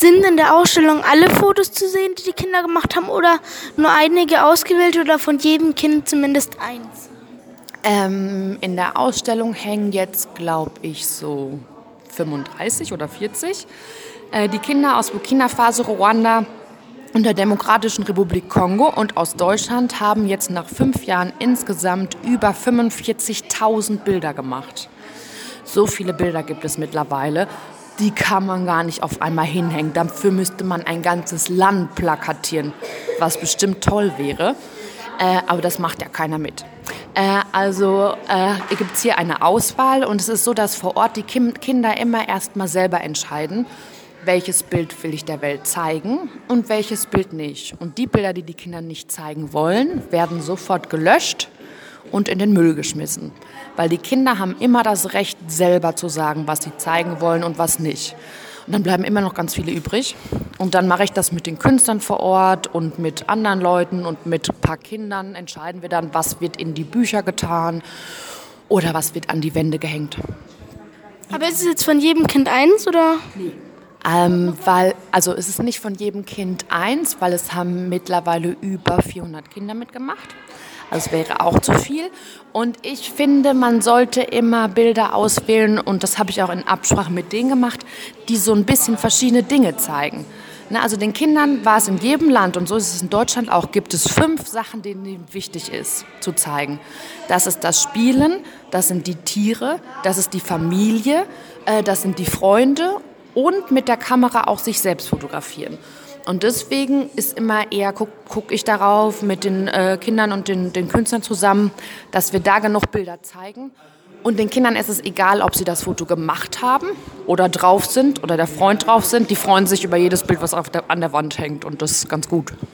Sind in der Ausstellung alle Fotos zu sehen, die die Kinder gemacht haben, oder nur einige ausgewählt oder von jedem Kind zumindest eins? In der Ausstellung hängen jetzt, glaube ich, so 35 oder 40. Die Kinder aus Burkina Faso, Ruanda und der Demokratischen Republik Kongo und aus Deutschland haben jetzt nach 5 Jahren insgesamt über 45.000 Bilder gemacht. So viele Bilder gibt es mittlerweile. Die kann man gar nicht auf einmal hinhängen. Dafür müsste man ein ganzes Land plakatieren, was bestimmt toll wäre. Aber das macht ja keiner mit. Also gibt es hier eine Auswahl und es ist so, dass vor Ort die Kinder immer erst mal selber entscheiden, welches Bild will ich der Welt zeigen und welches Bild nicht. Und die Bilder, die die Kinder nicht zeigen wollen, werden sofort gelöscht und in den Müll geschmissen. Weil die Kinder haben immer das Recht, selber zu sagen, was sie zeigen wollen und was nicht. Und dann bleiben immer noch ganz viele übrig. Und dann mache ich das mit den Künstlern vor Ort und mit anderen Leuten und mit ein paar Kindern. Entscheiden wir dann, was wird in die Bücher getan oder was wird an die Wände gehängt. Aber ist es jetzt von jedem Kind eins, oder? Nee. Es ist nicht von jedem Kind eins, weil es haben mittlerweile über 400 Kinder mitgemacht. Also es wäre auch zu viel. Und ich finde, man sollte immer Bilder auswählen, und das habe ich auch in Absprache mit denen gemacht, die so ein bisschen verschiedene Dinge zeigen. Also den Kindern war es in jedem Land, und so ist es in Deutschland auch, gibt es 5 Sachen, denen es wichtig ist zu zeigen. Das ist das Spielen, das sind die Tiere, das ist die Familie, das sind die Freunde und mit der Kamera auch sich selbst fotografieren. Und deswegen ist immer eher, guck ich darauf mit den Kindern und den Künstlern zusammen, dass wir da genug Bilder zeigen. Und den Kindern ist es egal, ob sie das Foto gemacht haben oder drauf sind oder der Freund drauf sind. Die freuen sich über jedes Bild, was an der Wand hängt, und das ist ganz gut.